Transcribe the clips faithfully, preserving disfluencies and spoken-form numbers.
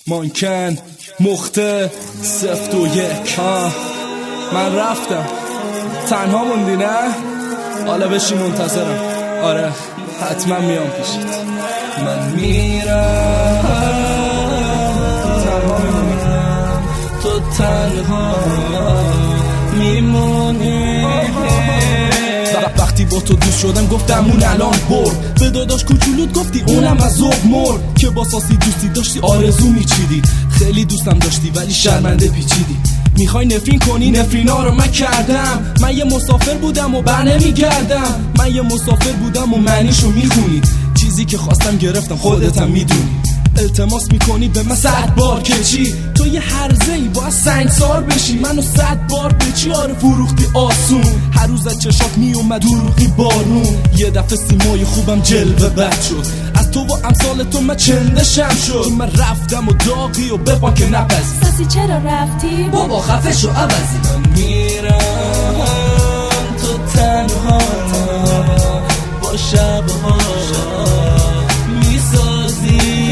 مانکن مخته سفت و یک. آه من رفتم تنها موندی نه؟ حالا بشی منتظرم. آره حتما میام پیشت. من میرم تنها میمونم تو تنها میمونی. وقتی با تو دوست شدم گفتم اون الان برد. به داداش کوچولوت گفتی اونم از ذوق مرد. که با ساسی دوستی داشتی آرزو میچیدی. خیلی دوستم داشتی ولی شرمنده پیچیدی. میخوای نفرین کنی نفرینا رو من کردم. من یه مسافر بودم و بر نمیگردم. من یه مسافر بودم و معنیشو میخونی. چیزی که خواستم گرفتم خودتم میدونی. التماس میکنی به من صد بار که چی؟ تو یه هرزه ای باید سنگسار بشی. منو صد بار به چی آره فروختی آسون. هر روز از چشات میومد دروغی بارون. یه دفعه سیمای خوبم جلوه بد شد. از تو و امثال تو من چندشم شد. من رفتم و داغی و بپا که نپذی. ساسی چرا رفتی؟ بابا خفه شو عوضی. من میرم تو تنها با شبها میسازی.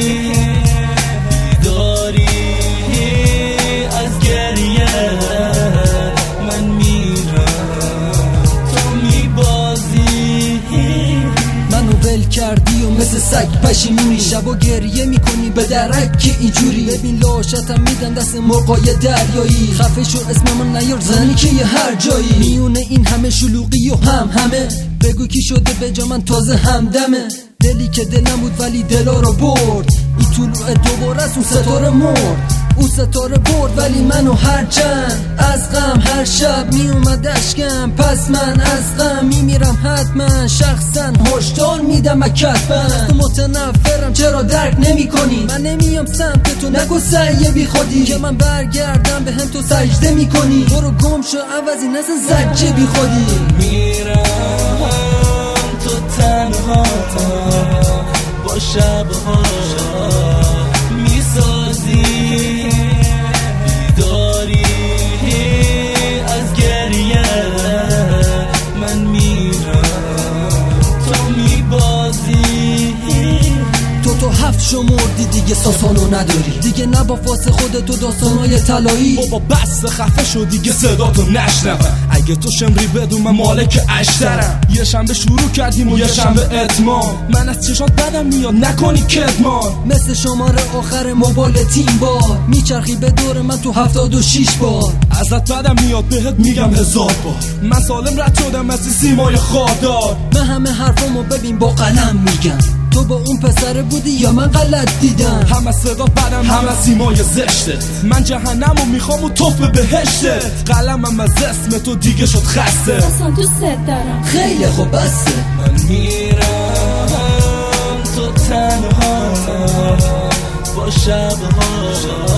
بیداری از گریه من میرم تو میبازی. منو ول کردی و مثل سگ پشیمونی. شبا گریه میکنی به درک که اینجوری. ببین لاشتم میدن دست مرغای دریایی. خفه شو اسم من نیار زنی که یه هر جایی. میونه این همه شلوغی و هم همه بگو کی شده به جا من تازه همدمه. دلی که دلم بود ولی دلا رو برد. این طلوع دوباره از اون ستاره مرد. اون ستاره برد ولی منو هر چند از غم هر شب می اومد اشکم. پس من از غم میمیرم حتما. شخصا هشدار میدم اکتبن. تو متنفرم چرا درک نمی کنی؟ من نمیام سمت تو نکن سعی بی خودی. که من برگردم به هم تو سجده می کنی. برو گم شو عوضی نزن زجه بی خودی. میرم تو تنها با شبها میسازی. بیداری از گریه من میرم تو میبازی. تو تو هفت شمردی دیگه ساسانو نداری. دیگه نبا فاس خودتو داستانای طلایی. بابا بس خفه شو دیگه صداتو نشنوم. اگه تو شمری بدون من مالک اشترم. یه شنبه شروع کردیم و یه شنبه اتمام. من از چشات بدم میاد نکنی کدمان. مثل شماره آخر موبایل تیم بار میچرخی به دور من تو هفتاد و شیش بار. ازت بدم میاد بهت میگم هزار بار. من سالم رد شدم از سیمای خاردار. من همه حرفامو ببین با قلم میگم. تو با اون پسره بودی یا من غلط دیدم؟ هم از صدا بدم هم از سیمای زشتت. من جهنمو میخوام و توف بهشتت. قلمم از اسم تو دیگه شد خسته. اصلا دوست دارم. خیلی خوب بسته. من میرم تو تنها با شبها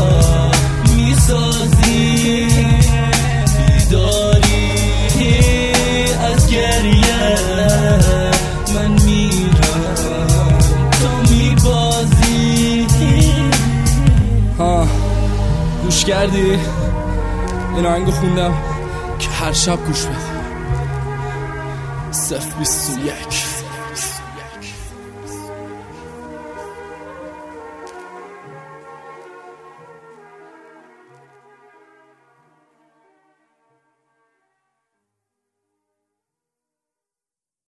میسازی. بیداری از گریه من میرم تو میبازی. ها گوش کردی؟ این آهنگو خوندم که هر شب گوش بدی. صفر بیست و یک